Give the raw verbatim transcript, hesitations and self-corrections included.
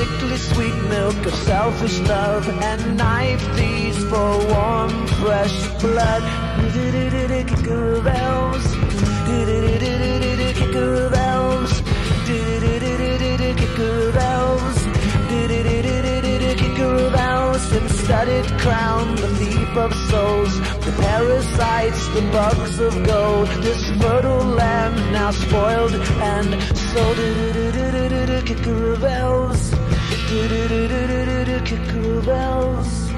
sickly sweet milk of selfish love, and knife these for warm, fresh blood. Kicker of elves, kicker of elves, kicker of elves, kicker of elves, and studded crown, the thief of souls, the parasites, the bugs of gold, this fertile land now spoiled and sold. Kicker of elves, kicker of elves.